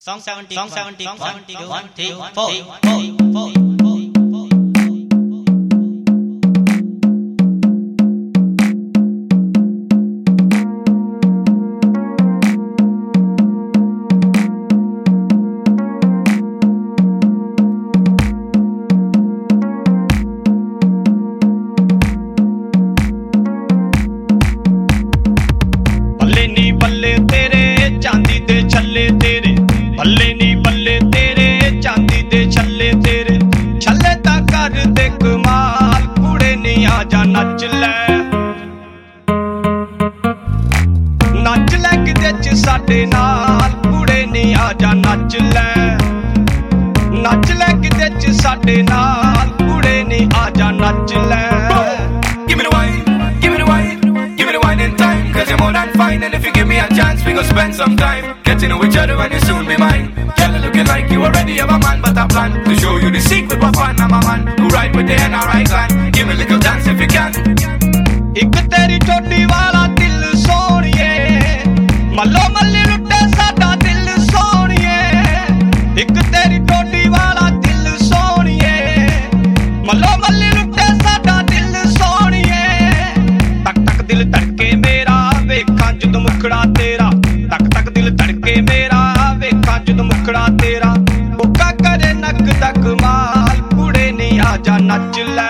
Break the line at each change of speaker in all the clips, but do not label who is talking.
Song 70, 1, 2, 4.
ਬੱਲੇ ਨੀ ਬੱਲੇ ਤੇਰੇ ਚਾਂਦੀ ਦੇ ਛੱਲੇ ਤੇਰੇ ਛੱਲੇ ਤਾਂ ਕਰ ਦੇ ਕਮਾਲ ਕੁੜੇ ਨੀ ਆ ਜਾ ਨੱਚ ਲੈ ਕਿਤੇ ਚ ਸਾਡੇ ਨਾਲ ਕੁੜੇ ਨੀ ਆ ਜਾ ਨੱਚ ਲੈ ਕਿਤੇ ਚ ਸਾਡੇ ਨਾਲ ਕੁੜੇ ਨੀ ਆ ਜਾ ਨੱਚ ਲੈ
Give me the wine, give me the wine, give me the wine in time. Cause you're more than fine. And if you give me a chance, we gon' spend some time get to know each other and you'll soon be mine. Girl, looking like you already have a man, but I plan to show you the secret for fun. I'm a man who ride with the NRI clan. Give me a little dance if you can.
ਇੱਕ ਤੇਰੀ ਚੋਟੀ ਵਾਲਾ ਦਿਲ ਸੋਹਣੀਏ ਮੱਲੋ ਮੱਲੀ ਲੁੱਟੇ ਸਾਡਾ ਦਿਲ ਸੋਹਣੀਏ ਇੱਕ ਤੇਰੀ ਚੋਟੀ ਵਾਲਾ ਦਿਲ ਸੋਹਣੀਏ ਮੱਲੋ ਮੱਲੀ ਲੁੱਟੇ ਸਾਡਾ ਦਿਲ ਸੋਹਣੀਏ ਟਕ ਟਕ ਦਿਲ ਧੜਕੇ ਮੇਰਾ ਵੇਖਾਂ ਜਦੋਂ ਮੁਖੜਾ ਤੇਰਾ ਟਕ ਟਕ ਦਿਲ ਧੜਕੇ ਮੇਰਾ ਵੇਖਾਂ ਜਦੋਂ ਮੁਖੜਾ ਤੇਰਾ ਬੁੱਕਾ ਕਰੇ ਨੱਕ ਦਾ ਕਮਾਲ ਕੁੜੇ ਨੀ ਆ ਜਾ ਨੱਚ ਲੈ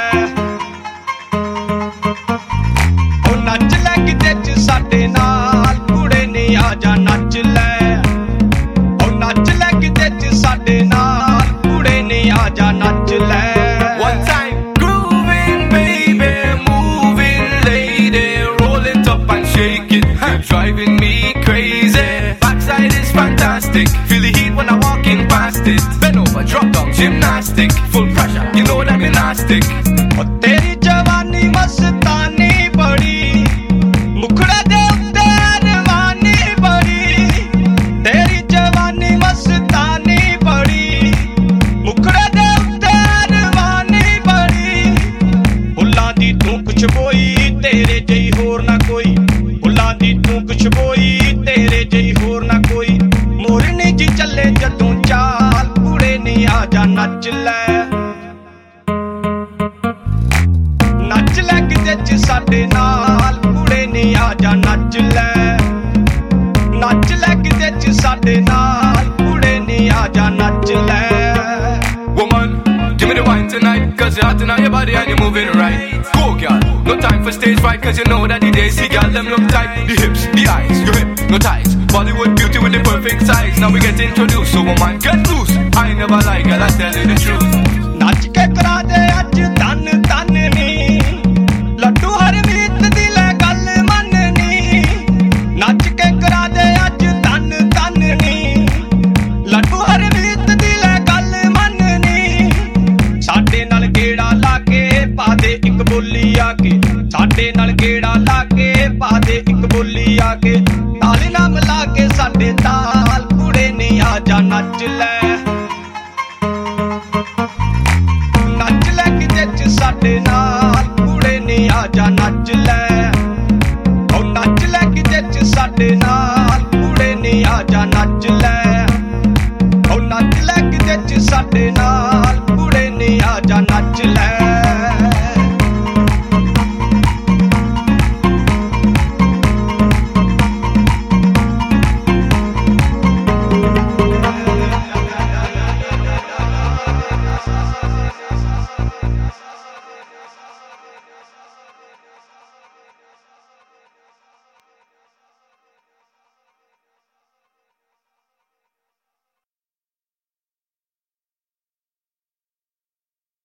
ਕਿਤੇ ਚ ਸਾਡੇ ਨਾਲ ਕੁੜੇ ਨੀ ਆ ਜਾ ਨੱਚ ਲੈ ਕਿਤੇ ਚ ਸਾਡੇ ਨਾਲ ਕੁੜੇ ਨੀ ਆ ਜਾ ਨੱਚ ਲੈ
One time grooving baby moving lady roll it up and shake it driving me crazy backside is fantastic feel the heat when I walking past it bend over drop down gymnastic full pressure you know that gymnastic
ਤੇਰੀ ਜਵਾਨੀ ਮਸਤਾਨੀ ਬੜੀ ਮੁਖੜੇ ਦੇ ਉੱਤੇ ਰਵਾਨੀ ਬੜੀ ਤੇਰੀ ਜਵਾਨੀ ਮਸਤਾਨੀ ਬੜੀ ਮੁਖੜੇ ਦੇ ਉੱਤੇ ਰਵਾਨੀ ਬੜੀ ਫੁੱਲਾਂ ਦੀ ਤੂੰ ਖੁਸ਼ਬੋਈ ਤੇਰੇ ਜਿਹੀ ਹੋਰ ਨਾ ਕੋਈ ਫੁੱਲਾਂ ਦੀ ਤੂੰ ਖੁਸ਼ਬੋਈ ਤੇਰੇ ਜਿਹੀ ਹੋਰ ਨਾ ਕੋਈ ਮੋਰਨੀ ਜੀ ਚੱਲੇ ਜਦੋਂ ਚਾਲ ਕੁੜੇ ਨੀ ਆ ਜਾ ਨੱਚ ਲੈ ਕਿਤੇ ਚ ਸਾਡੇ ਨਾਲ ਕੁੜੇ ਨੀ ਆ ਜਾ ਨੱਚ ਲੈ ਕਿਤੇ ਚ ਸਾਡੇ ਨਾਲ ਕੁੜੇ ਨੀ ਆ ਜਾ ਨੱਚ ਲੈ
Woman, give me the wine tonight cause you're hot in your body and you're moving right Go girl, no time for stage fright cause you know that the Desi girl them look tight The hips, the eyes, your hip, no ties Bollywood beauty with the perfect size Now we get introduced so woman get loose I never lie girl I tell you the truth
ਨੱਚ ਕੇ ਕਰਾ ਦੇ ਅੱਜ ਤਨ ਤਨ ਨੀ ਲੱਡੂ ਹਰਮੀਤ ਦੀ ਲੈ ਗੱਲ ਮੰਨਨੀ ਨੱਚ ਕੇ ਕਰਾ ਦੇ ਅੱਜ ਤਨ ਤਨ ਨੀ ਲੱਡੂ ਹਰਮੀਤ ਦੀ ਲੈ ਗੱਲ ਮੰਨਨੀ ਸਾਡੇ ਨਾਲ ਗੇੜਾ ਲਾ ਕੇ ਪਾ ਦੇ ਇੱਕ ਬੋਲੀ ਆ ਕੇ ਸਾਡੇ ਨਾਲ ਗੇੜਾ ਲਾ ਕੇ ਪਾ ਦੇ ਇੱਕ ਬੋਲੀ ਆ ਕੇ ਤਾਲੀ ਨਾ ਮਿਲਾ ਕੇ ਸਾਡੇ ਤਾਲ ਕੁੜੇ ਨੀ ਆ ਜਾ ਨੱਚ ਲੈ